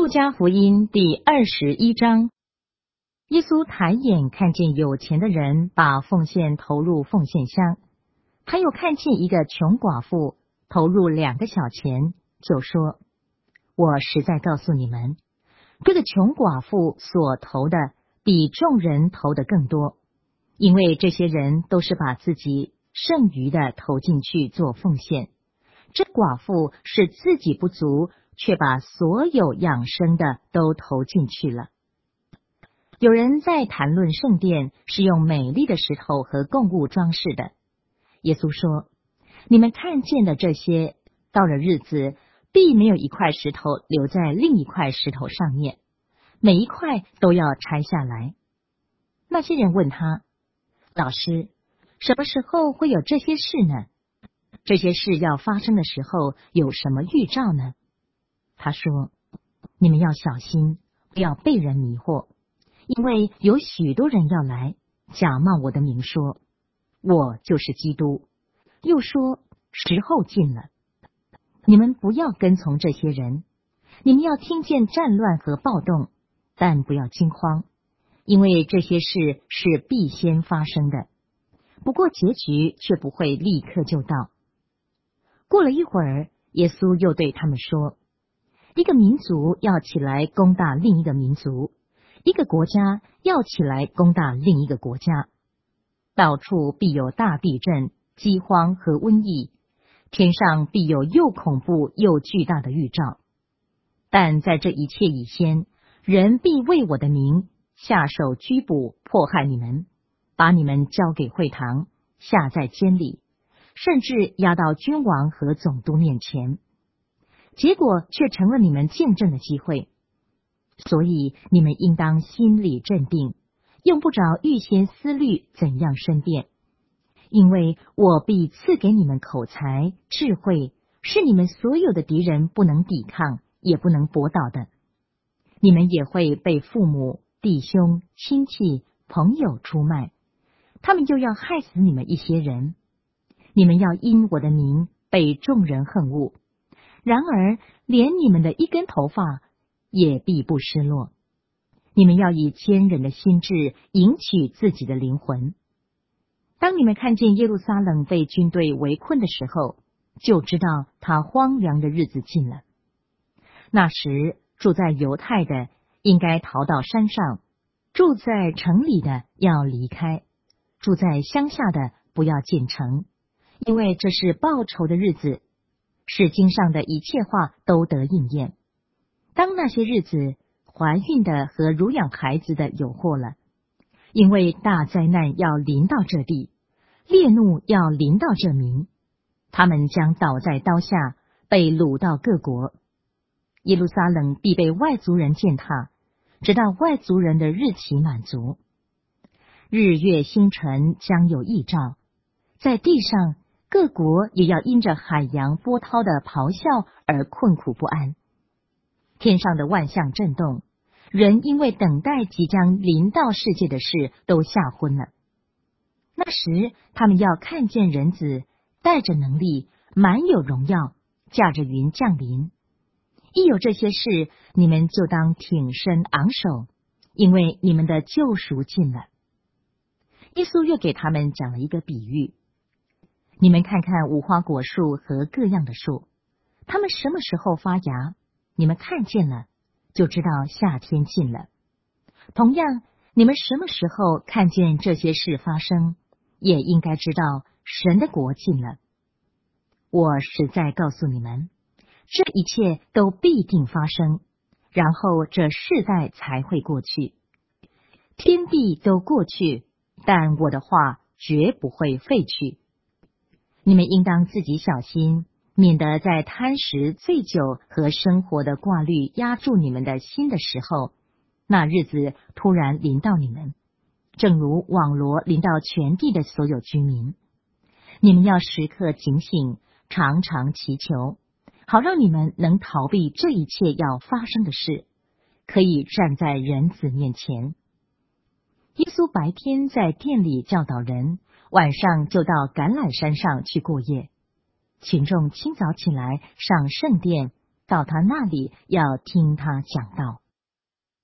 加福音第21章，耶稣抬眼看见有钱的人把奉献投入奉献箱，他又看见一个穷寡妇投入2个小钱，就说：我实在告诉你们，这个穷寡妇所投的比众人投的更多，因为这些人都是把自己剩余的投进去做奉献，这寡妇是自己不足，却把所有养生的都投进去了。有人在谈论圣殿是用美丽的石头和供物装饰的。耶稣说：你们看见的这些，到了日子，必没有一块石头留在另一块石头上面，每一块都要拆下来。那些人问他：老师，什么时候会有这些事呢？这些事要发生的时候，有什么预兆呢？他说：你们要小心，不要被人迷惑，因为有许多人要来，假冒我的名说，我就是基督，又说时候近了。你们不要跟从这些人，你们要听见战乱和暴动，但不要惊慌，因为这些事是必先发生的，不过结局却不会立刻就到。过了一会儿，耶稣又对他们说：一个民族要起来攻打另一个民族，一个国家要起来攻打另一个国家，到处必有大地震、饥荒和瘟疫，天上必有又恐怖又巨大的预兆。但在这一切以先，人必为我的名下手拘捕迫害你们，把你们交给会堂，下在监里，甚至押到君王和总督面前，结果却成了你们见证的机会。所以你们应当心里镇定，用不着预先思虑怎样申辩，因为我必赐给你们口才、智慧，是你们所有的敌人不能抵抗，也不能驳倒的。你们也会被父母、弟兄、亲戚、朋友出卖，他们就要害死你们一些人。你们要因我的名被众人恨恶，然而连你们的一根头发也必不失落。你们要以坚忍的心志迎娶自己的灵魂。当你们看见耶路撒冷被军队围困的时候，就知道它荒凉的日子近了。那时住在犹太的应该逃到山上，住在城里的要离开，住在乡下的不要进城，因为这是报仇的日子，使经上的一切话都得应验。当那些日子，怀孕的和乳养孩子的有祸了，因为大灾难要临到这地，烈怒要临到这民，他们将倒在刀下，被掳到各国。耶路撒冷必被外族人践踏，直到外族人的日期满足。日月星辰将有异兆，在地上各国也要因着海洋波涛的咆哮而困苦不安。天上的万象震动，人因为等待即将临到世界的事都吓昏了。那时他们要看见人子带着能力，满有荣耀，驾着云降临。一有这些事，你们就当挺身昂首，因为你们的救赎近了。耶稣又给他们讲了一个比喻：你们看看无花果树和各样的树，它们什么时候发芽，你们看见了，就知道夏天近了。同样，你们什么时候看见这些事发生，也应该知道神的国近了。我实在告诉你们，这一切都必定发生，然后这世代才会过去。天地都过去，但我的话绝不会废去。你们应当自己小心，免得在贪食、醉酒和生活的挂虑压住你们的心的时候，那日子突然临到你们，正如网罗临到全地的所有居民。你们要时刻警醒，常常祈求，好让你们能逃避这一切要发生的事，可以站在人子面前。耶稣白天在殿里教导人，晚上就到橄榄山上去过夜。群众清早起来上圣殿， 到他那里要听他讲道。